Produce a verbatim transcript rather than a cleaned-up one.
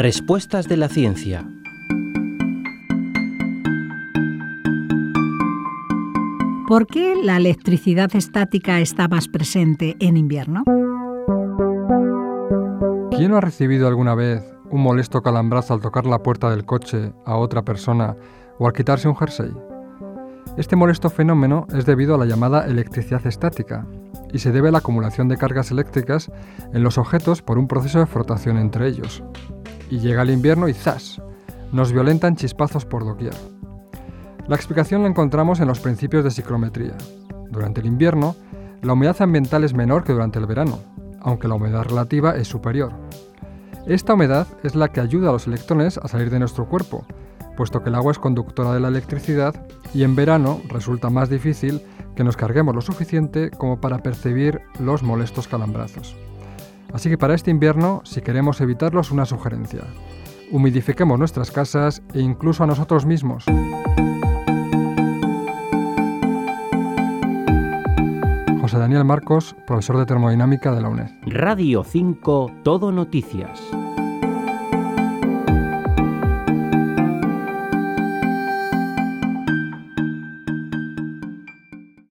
Respuestas de la ciencia. ¿Por qué la electricidad estática está más presente en invierno? ¿Quién no ha recibido alguna vez un molesto calambrazo al tocar la puerta del coche a otra persona o al quitarse un jersey? Este molesto fenómeno es debido a la llamada electricidad estática y se debe a la acumulación de cargas eléctricas en los objetos por un proceso de frotación entre ellos. Y llega el invierno y ¡zas!, nos violentan chispazos por doquier. La explicación la encontramos en los principios de psicometría. Durante el invierno, la humedad ambiental es menor que durante el verano, aunque la humedad relativa es superior. Esta humedad es la que ayuda a los electrones a salir de nuestro cuerpo, puesto que el agua es conductora de la electricidad y en verano resulta más difícil que nos carguemos lo suficiente como para percibir los molestos calambrazos. Así que para este invierno, si queremos evitarlos, una sugerencia: humidifiquemos nuestras casas e incluso a nosotros mismos. José Daniel Marcos, profesor de termodinámica de la UNED. Radio cinco, Todo Noticias.